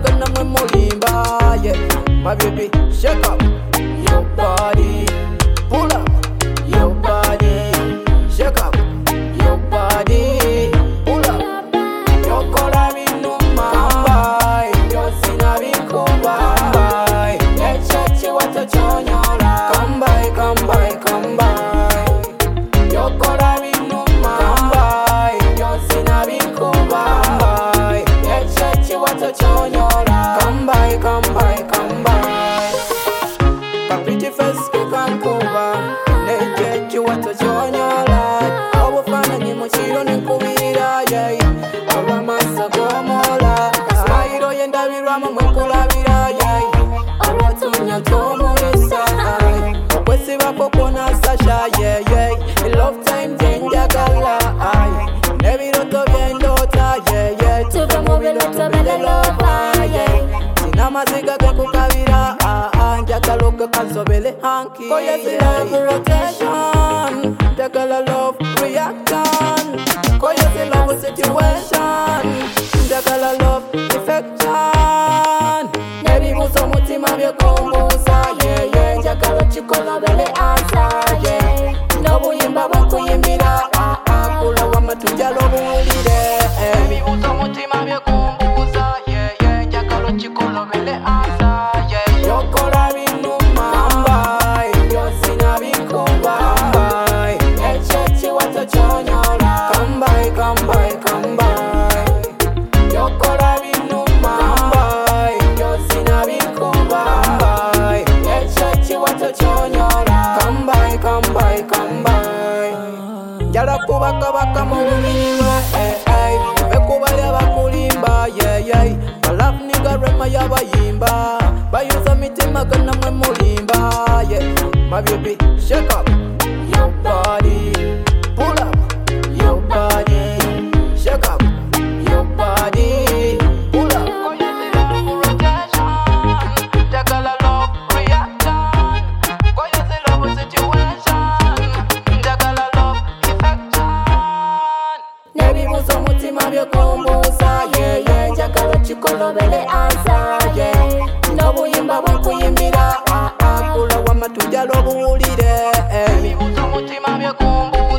magana mwe mulimba, yeah. My baby, shake up your body, pull up your body, shake up your body, pull up. Yokola binuma, yosina bikuba, echechi watochonyola. Come by, come by, come by. Yokola binuma, yosina bikuba, echechi watochonyola. Come by, come by, come by. Kapiti face kukankuba, echechi watochonyola. Obufana nyimuchiro nekubira, yeah. Olwamasa gomola, smile yendabirwamu mwekulabira, yeah. Olwatunya tomulisa, okwesibako kwona sasha, yeah, yeah. Love time jenjagala, nebiroto byendota, yeah, yeah. Tuve mu biloto by'elova, yeah. Sina maziga gekukabira, njagala okekasobele hanky. Koye si love rotation, njagala love reaction. Koye si love situation, njagala love affection. Nebibuuza omutima byekumbuuza, yeah, yeah. Njagala kikolobele answer, yeah. N'obuyimba bwekuyimbira, kula wama tujala obuwulire. Nebibuuza omutima byekumbuuza, yeah, yeah. Njagala kikolobele answer, yeah. Yokola binuma, yosina bikuba, echechi watochonyola. Come by, come by, come by. Yokola binuma, yosina bikuba, echechi watochonyola. Come by, come by, come by. Njala kubakabaka mu bulimba, vekubali abakulimba, yeah, yeah. Balafu niga rema y'abayimba, bayuza mitima gana mwe mulimba, yeah. My baby, shake up your body, pull up your body, shake up your body, pull up. Njagala love reaction, koye si love situation, njagala love affection. Nebibuuza omutima byekumbuuza, yeah, yeah. Njagala kikolobele answer, yeah. N'obuyimba bwekuyimbira, kula wama tujala obuwulire. Nebibuuza omutima byekumbuuza.